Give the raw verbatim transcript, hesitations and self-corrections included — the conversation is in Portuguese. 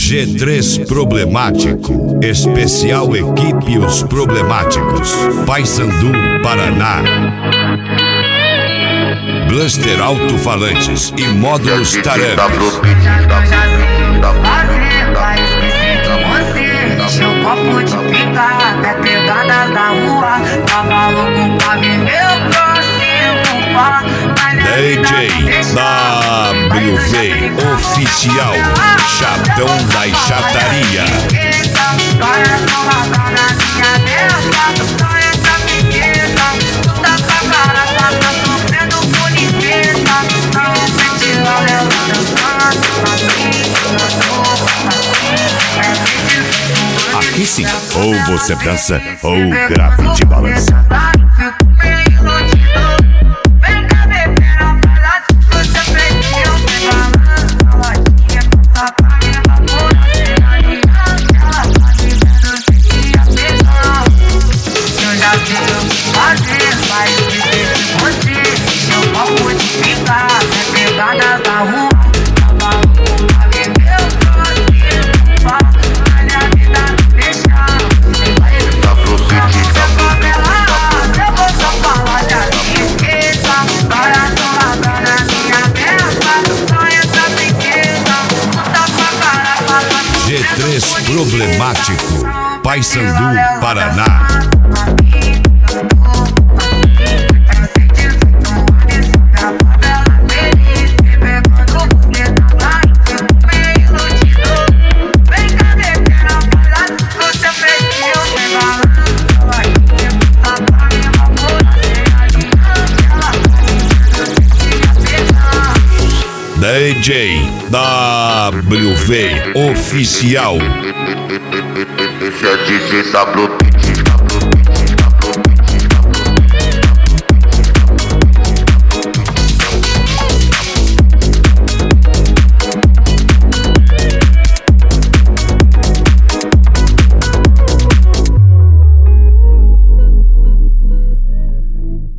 G três Problemático, especial equipe Os Problemáticos, Paysandu, Paraná. Blaster alto-falantes e módulos tarancos. Encheu o copo de pica, até pegadas da rua. Tava louco pra viver o próximo pá. D J W V Oficial, Chatão da Chataria. Aqui sim, ou você dança ou grave de balança. G três Problemático, Paysandu, Paraná. D J W V Oficial. Esse é D J W V.